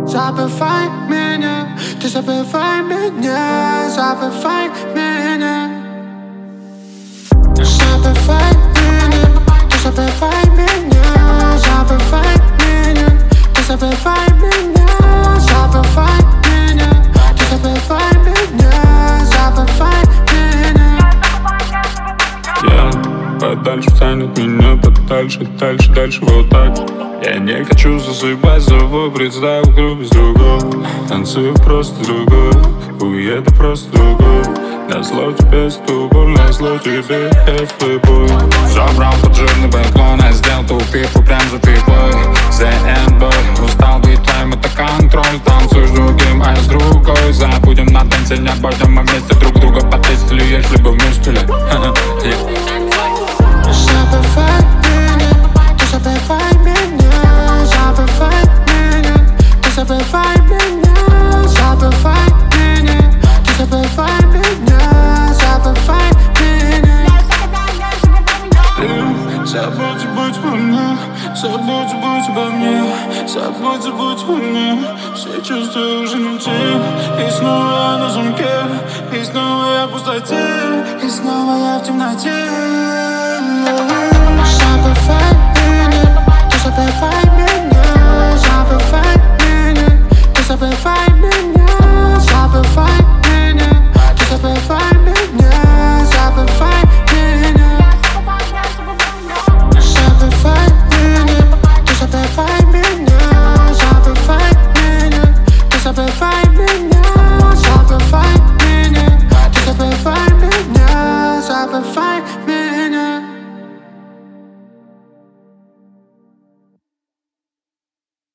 Забывай меня, ты забывай меня, забывай меня. Забывай меня, ты забывай меня, забывай меня, ты забывай меня, забывай меня, ты забывай меня, забывай меня. Подальше тянет меня, подальше, дальше, дальше вот так. Я не хочу засыпать с тобой, представь вокруг без другого. Танцую просто другой, уеду просто другой. Назло тебе ступор, назло тебе это бой. Забрал под жирный бэклон, а сделал ту пипу прям за пипой. The устал быть твоим, это контроль. Танцуешь другим, а я с другой. Забудем на танце, не обойдем мы вместе друг друга потестили, если бы вместе ли. Забывай меня, ты забывай меня, забывай меня, ты забывай меня, забывай меня, ты забывай меня, забывай меня. Забудь, будь обо мне, забудь, будь обо мне, забудь, будь обо мне. Все чувства уже не те, и снова я на замке, и снова я в пустоте, и снова я в темноте. Забывай меня, ты забывай